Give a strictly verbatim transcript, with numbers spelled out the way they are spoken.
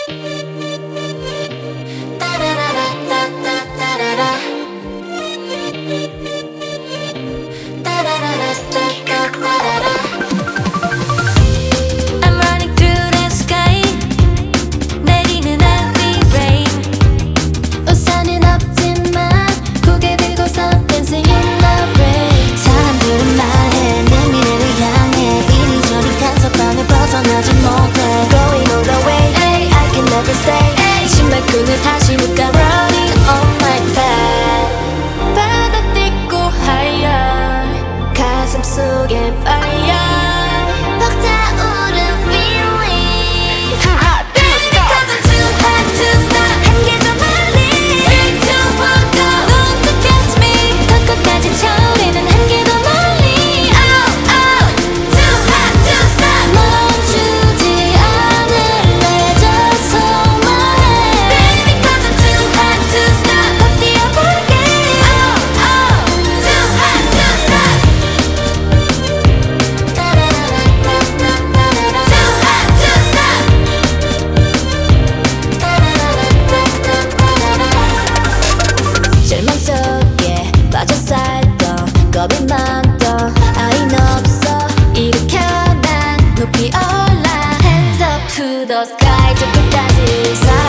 I'm running through the sky. 내리는 heavy rain. 우산은 없지만 고개 들고서 dancing in the rain. 사람들은 말해 내 미래를 향해 이리저리 단서방을 벗어나지 못해 Going all the way, ay, I can never stay. 신발끈을 다시 묶어 running on my path. 바다 딛고 higher. 가슴 속에 fire. 벅차오른 feeling Baby, because I'm too hot to stop. 한계 좀 멀리. three, two, one, go. Don't to catch me. 더 끝까지 차오르는 한계 더 멀리. Oh, oh, too hot to stop. 멈추지 않을래 just hold my hand Baby, because I'm too hot to stop. 더 뛰어볼게. Oh, oh, too hot to stop. Too hot to stop. 실망 속에 빠져 살던 겁이 많던 아이는 없어 일으켜 난 높이 올라 Hands up to the sky 저 끝까지